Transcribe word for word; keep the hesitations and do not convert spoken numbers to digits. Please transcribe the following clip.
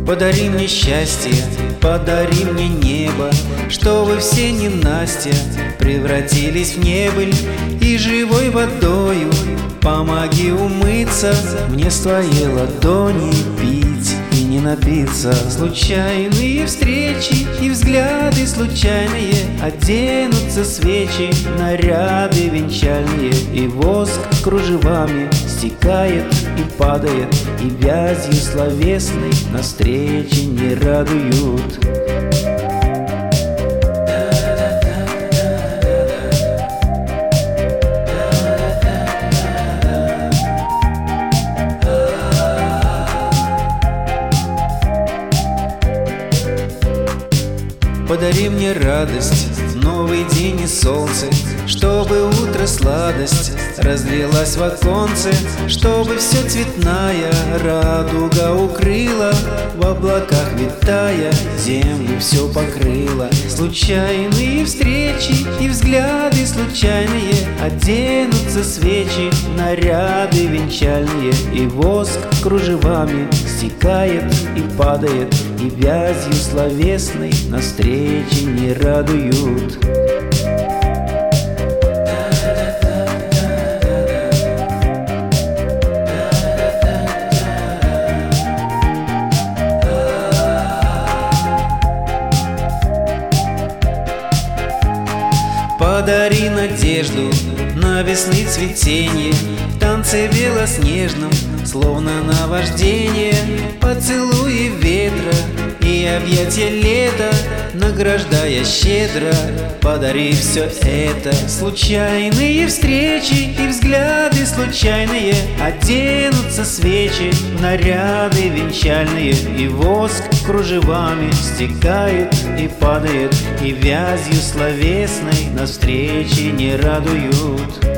Подари мне счастье, подари мне небо, чтобы все ненастья превратились в небыль. И живой водою помоги умыться мне с твоей ладони, пить и не напиться. Случайные встречи и взгляды случайные, оденутся свечи, наряды венчальные, и воск кружевами стекает и падает, и вязью словесной на встрече не радуют. Подари мне радость, новый день и солнце, чтобы утро сладость разлилась в оконце, чтобы все цветная радуга укрыла, в облаках витая землю все покрыла. Случайные встречи и взгляды случайные, оденутся свечи, наряды венчальные, и воск кружевами стекает и падает, и вязью словесной на встрече не радуют. Подари надежду на весны цветенье, в танце белоснежном, словно наваждение, поцелуи ветра и объятия лета, награждая щедро. Подари все это. Случайные встречи и взгляды случайные, оденутся свечи, наряды венчальные, и воск кружевами стекает и падает, и вязью словесной на встрече не радуют.